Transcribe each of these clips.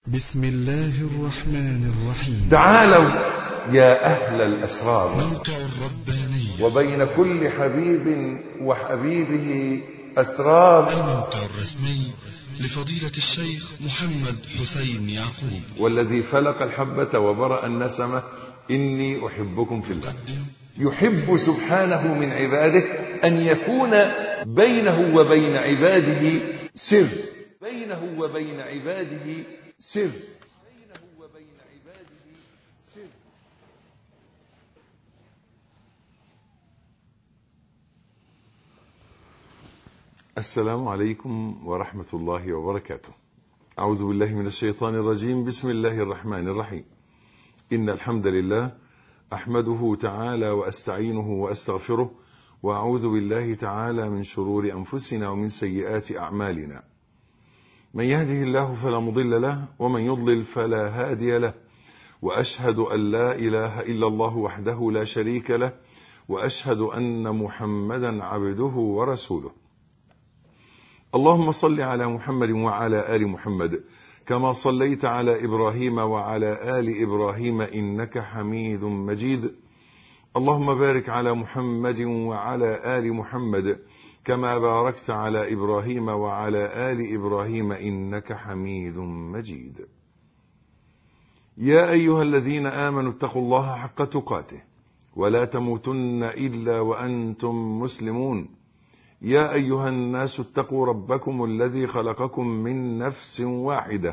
بسم الله الرحمن الرحيم. تعالوا يا أهل الأسرار، موقع الرباني وبين كل حبيب وحبيبه أسرار. الموقع الرسمي لفضيلة الشيخ محمد حسين يعقوب، والذي فلق الحبة وبرأ النسمة، إني أحبكم في الله. يحب سبحانه من عباده أن يكون بينه وبين عباده سر، بينه وبين عباده سر. السلام عليكم ورحمة الله وبركاته. أعوذ بالله من الشيطان الرجيم. بسم الله الرحمن الرحيم. إن الحمد لله أحمده تعالى وأستعينه وأستغفره، وأعوذ بالله تعالى من شرور أنفسنا ومن سيئات أعمالنا. من يهده الله فلا مضل له، ومن يضلل فلا هادي له، وأشهد أن لا إله إلا الله وحده لا شريك له، وأشهد أن محمدا عبده ورسوله. اللهم صل على محمد وعلى آل محمد كما صليت على إبراهيم وعلى آل إبراهيم إنك حميد مجيد. اللهم بارك على محمد وعلى آل محمد كما باركت على إبراهيم وعلى آل إبراهيم إنك حميد مجيد. يا أيها الذين آمنوا اتقوا الله حق تقاته ولا تموتن إلا وأنتم مسلمون. يا أيها الناس اتقوا ربكم الذي خلقكم من نفس واحدة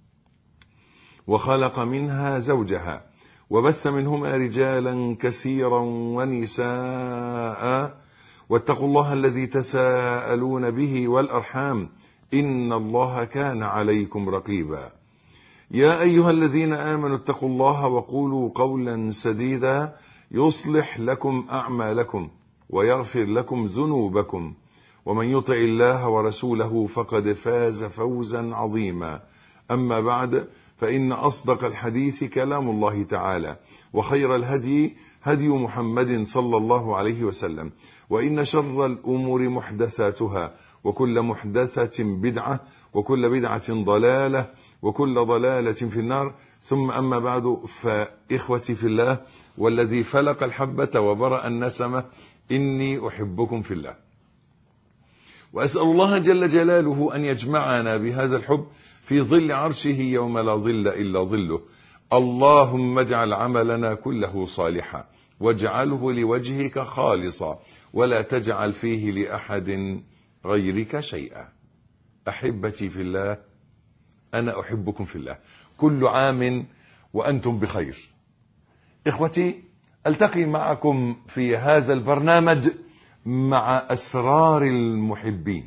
وخلق منها زوجها وبث منهما رجالا كثيرا ونساء، واتقوا الله الذي تساءلون به والأرحام، إن الله كان عليكم رقيبا. يا أيها الذين آمنوا اتقوا الله وقولوا قولا سديدا يصلح لكم أعمالكم ويغفر لكم ذنوبكم، ومن يطع الله ورسوله فقد فاز فوزا عظيما. أما بعد، فإن أصدق الحديث كلام الله تعالى، وخير الهدي هدي محمد صلى الله عليه وسلم، وإن شر الأمور محدثاتها، وكل محدثة بدعة، وكل بدعة ضلالة، وكل ضلالة في النار. ثم أما بعد، فإخوتي في الله، والذي فلق الحبة وبرأ النسمة، إني أحبكم في الله. وأسأل الله جل جلاله أن يجمعنا بهذا الحب في ظل عرشه يوم لا ظل إلا ظله. اللهم اجعل عملنا كله صالحا، واجعله لوجهك خالصا، ولا تجعل فيه لأحد غيرك شيئا. أحبتي في الله، أنا أحبكم في الله. كل عام وأنتم بخير. إخوتي، ألتقي معكم في هذا البرنامج مع أسرار المحبين.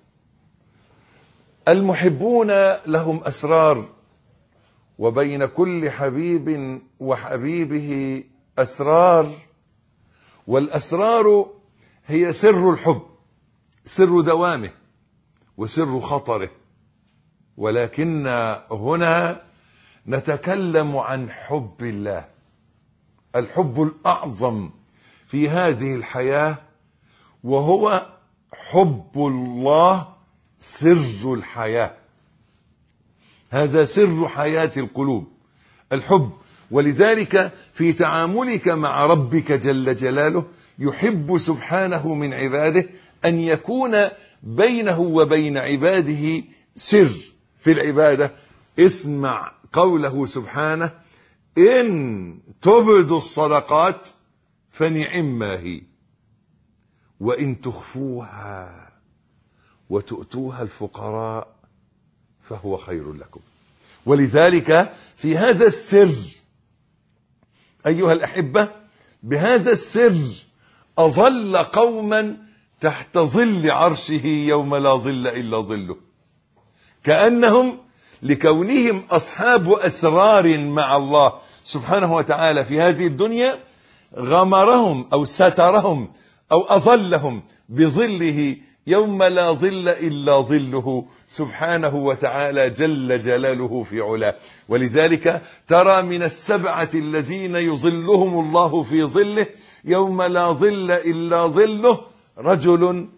المحبون لهم أسرار، وبين كل حبيب وحبيبه أسرار، والأسرار هي سر الحب، سر دوامه وسر خطره. ولكن هنا نتكلم عن حب الله، الحب الأعظم في هذه الحياة، وهو حب الله سر الحياة. هذا سر حياة القلوب، الحب. ولذلك في تعاملك مع ربك جل جلاله يحب سبحانه من عباده أن يكون بينه وبين عباده سر في العبادة. اسمع قوله سبحانه: إن تبدوا الصدقات فنعما هي، وإن تخفوها وتؤتوها الفقراء فهو خير لكم. ولذلك في هذا السر أيها الأحبة، بهذا السر أظل قوما تحت ظل عرشه يوم لا ظل إلا ظله، كأنهم لكونهم أصحاب أسرار مع الله سبحانه وتعالى في هذه الدنيا غمرهم أو سترهم أو أظلهم بظله يوم لا ظل إلا ظله سبحانه وتعالى جل جلاله في علاه. ولذلك ترى من السبعة الذين يظلهم الله في ظله يوم لا ظل إلا ظله رجل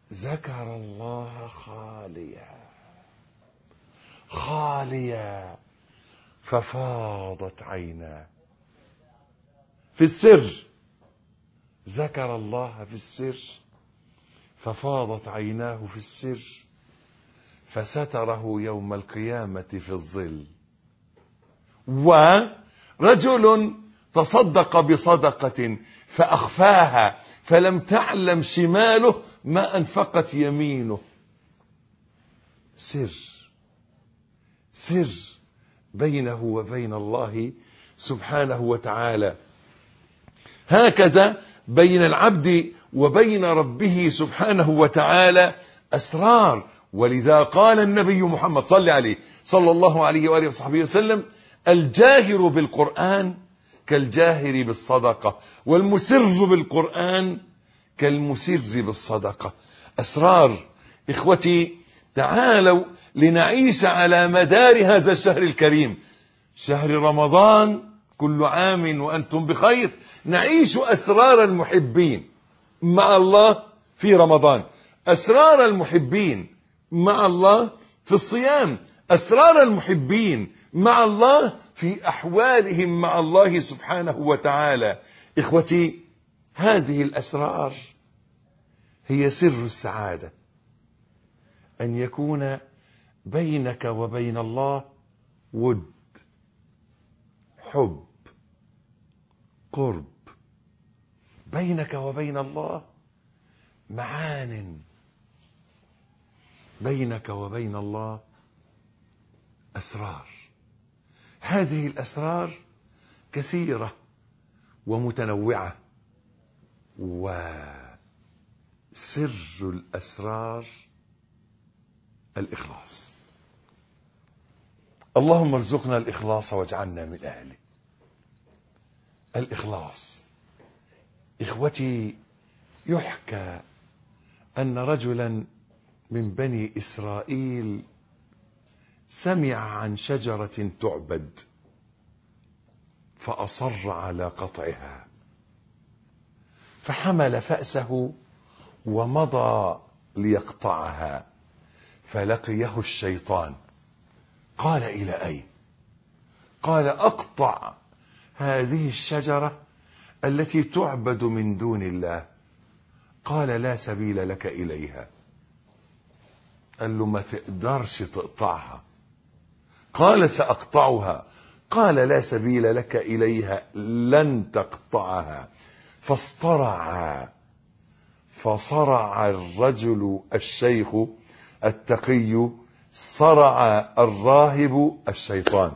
ذكر الله خاليا ففاضت عيناه في السر، ذكر الله في السر، ففاضت عيناه في السر، فستره يوم القيامة في الظل. ورجل تصدق بصدقة فأخفاها فلم تعلم شماله ما أنفقت يمينه. سر بينه وبين الله سبحانه وتعالى. هكذا بين العبد وبين ربه سبحانه وتعالى أسرار. ولذا قال النبي محمد صلى الله عليه وآله وصحبه وسلم: الجاهر بالقرآن كالجاهر بالصدقة، والمسر بالقرآن كالمسر بالصدقة. أسرار. إخوتي، تعالوا لنعيش على مدار هذا الشهر الكريم، شهر رمضان، كل عام وأنتم بخير. نعيش أسرار المحبين مع الله في رمضان، أسرار المحبين مع الله في الصيام، أسرار المحبين مع الله في أحوالهم مع الله سبحانه وتعالى. إخوتي، هذه الأسرار هي سر السعادة، أن يكون بينك وبين الله ود، حب، قرب، بينك وبين الله معان، بينك وبين الله أسرار. هذه الأسرار كثيرة ومتنوعة، وسر الأسرار الإخلاص. اللهم ارزقنا الإخلاص واجعلنا من أهله. الإخلاص. إخوتي، يحكى أن رجلا من بني إسرائيل سمع عن شجرة تعبد فأصر على قطعها، فحمل فأسه ومضى ليقطعها، فلقيه الشيطان. قال: إلى أين؟ قال: أقطع هذه الشجرة التي تعبد من دون الله. قال: لا سبيل لك إليها. قال له: ما تقدرش تقطعها. قال: سأقطعها. قال: لا سبيل لك إليها، لن تقطعها. فصرع الرجل الشيخ التقي، صرع الراهب الشيطان،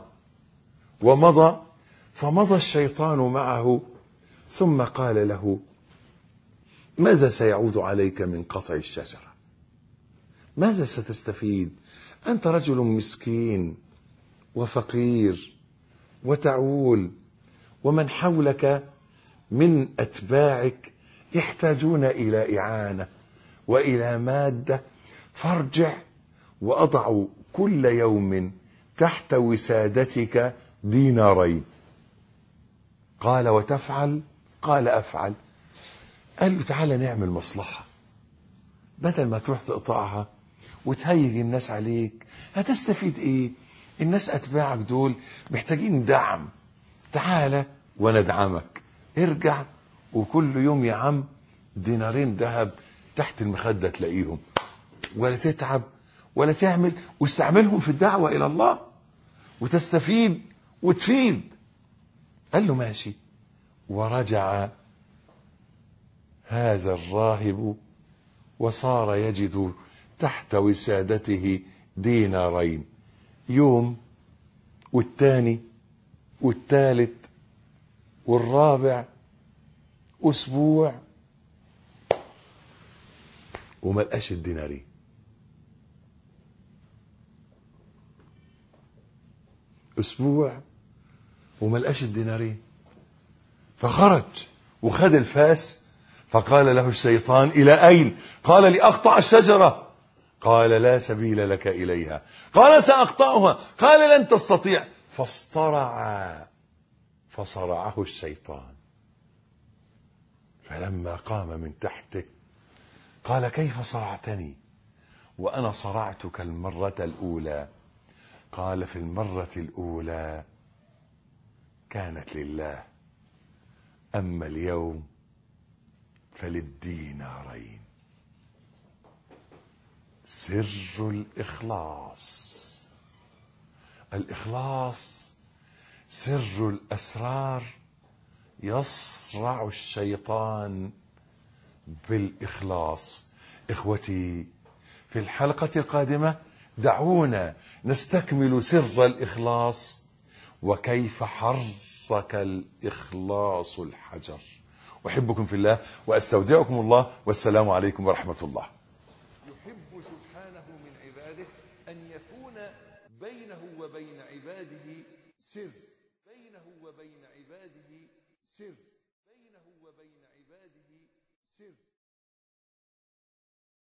فمضى الشيطان معه، ثم قال له: ماذا سيعود عليك من قطع الشجرة؟ ماذا ستستفيد؟ أنت رجل مسكين وفقير وتعول، ومن حولك من أتباعك يحتاجون إلى إعانة وإلى مادة، فارجع وأضع كل يوم تحت وسادتك دينارين. قال: وتفعل؟ قال: أفعل. قال له: تعالى نعمل مصلحة، بدل ما تروح تقطعها وتهيج الناس عليك، هتستفيد ايه؟ الناس أتباعك دول محتاجين دعم، تعالى وندعمك. ارجع وكل يوم يا عم دينارين ذهب تحت المخدة تلاقيهم، ولا تتعب ولا تعمل، واستعملهم في الدعوة إلى الله وتستفيد وتفيد. قال له: ماشي. ورجع هذا الراهب وصار يجد تحت وسادته دينارين. يوم والتاني والتالت والرابع، أسبوع، وما لقاش الدينارين. أسبوع وما لقاش الدينارين، فخرج وخد الفاس، فقال له الشيطان: إلى أين؟ قال: لأقطع الشجرة. قال: لا سبيل لك إليها. قال: سأقطعها. قال: لن تستطيع. فصرعه الشيطان، فلما قام من تحته قال: كيف صرعتني وأنا صرعتك المرة الأولى؟ قال: في المرة الأولى كانت لله، أما اليوم فللدينارين. سر الإخلاص. الإخلاص سر الأسرار. يصرع الشيطان بالإخلاص. إخوتي، في الحلقة القادمة دعونا نستكمل سر الإخلاص وكيف حرك الإخلاص الحجر. أحبكم في الله وأستودعكم الله، والسلام عليكم ورحمة الله. يحب سبحانه من عباده أن يكون بينه وبين عباده سر، بينه وبين عباده سر، بينه وبين عباده سر.